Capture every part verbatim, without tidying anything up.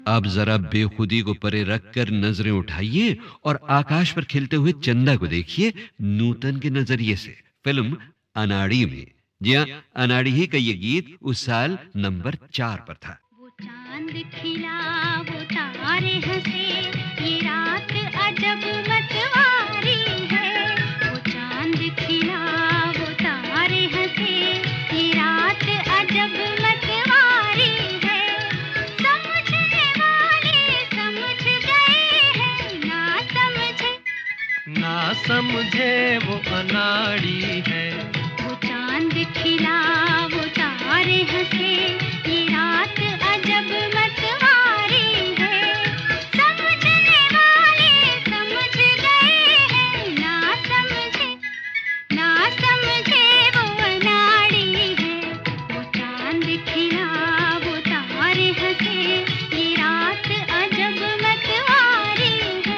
अब जरा बेखुदी को परे रखकर नजरें उठाइए और आकाश पर खिलते हुए चंदा को देखिए नूतन के नजरिए से। फिल्म अनाड़ी में। जी हाँ, अनाड़ी ही का ये गीत उस साल नंबर चार पर था। वो चांद खिला, वो तारे हंसे, ये रात अजब मतवारी है। वो चांद खिला, वो तारे हंसे, ये रात अजब मतवारी है। समझने वाले समझ गए हैं, ना समझे ना समझे वो अनाड़ी है। वो चांद खिला, वो तारे हंसे, ये रात अजब मतवारी है। समझने वाले समझ गए हैं, ना समझे ना समझे वो अनाड़ी है। वो चांद खिला, वो तारे हंसे, ये रात अजब मतवारी है।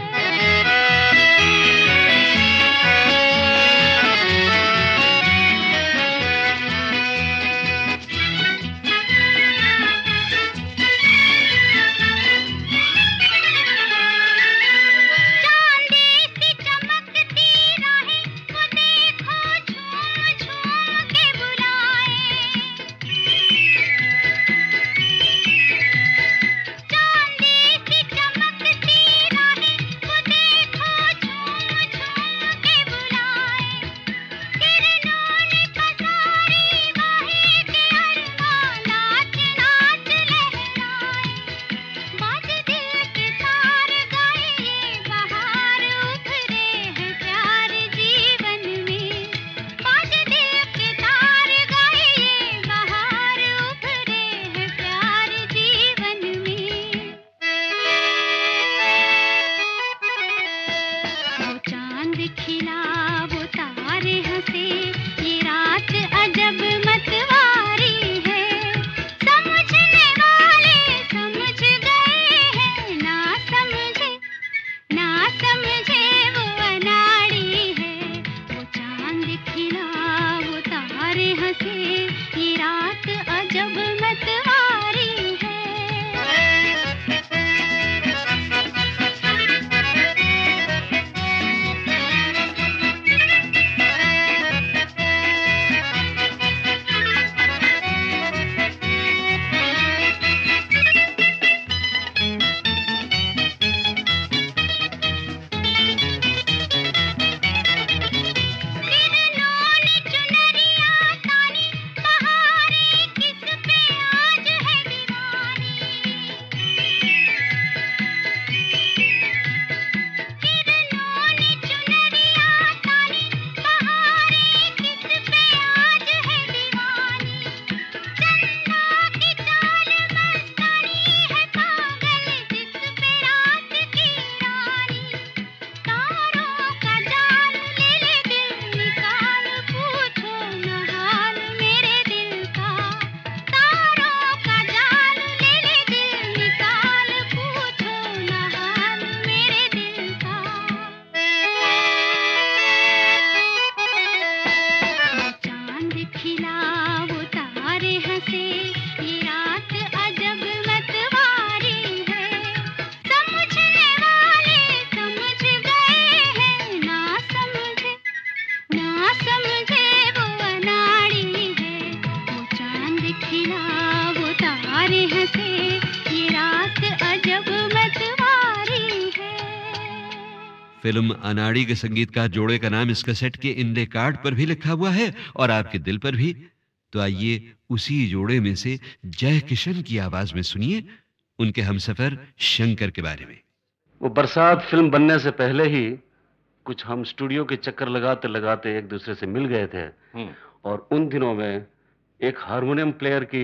फिल्म अनाड़ी के संगीतकार जोड़े का नाम इस कैसेट के इंडे कार्ड पर भी लिखा हुआ है और आपके दिल पर भी। तो आइए उसी जोड़े में से जय किशन की आवाज में सुनिए उनके हमसफर शंकर के बारे में। वो बरसात फिल्म बनने से पहले ही कुछ हम स्टूडियो के चक्कर लगाते लगाते एक दूसरे से मिल गए थे और उन दिनों में एक हारमोनियम प्लेयर की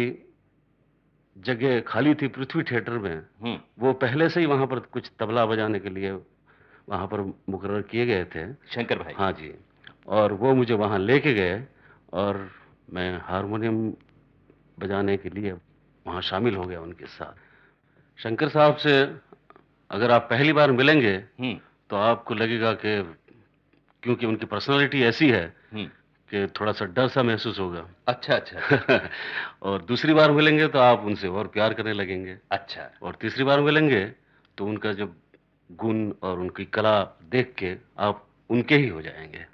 जगह खाली थी पृथ्वी थिएटर में। वो पहले से ही वहां पर कुछ तबला बजाने के लिए वहां पर मुकर्रर किए गए थे, शंकर भाई। हाँ जी, और वो मुझे वहां लेके गए और मैं हारमोनियम बजाने के लिए वहां शामिल हो गया उनके साथ। शंकर साहब से अगर आप पहली बार मिलेंगे तो आपको लगेगा कि क्योंकि उनकी पर्सनालिटी ऐसी है कि थोड़ा सा डर सा महसूस होगा। अच्छा अच्छा। और दूसरी बार मिलेंगे तो आप उनसे और प्यार करने लगेंगे। अच्छा। और तीसरी बार मिलेंगे तो उनका जब गुण और उनकी कला देख के आप उनके ही हो जाएंगे।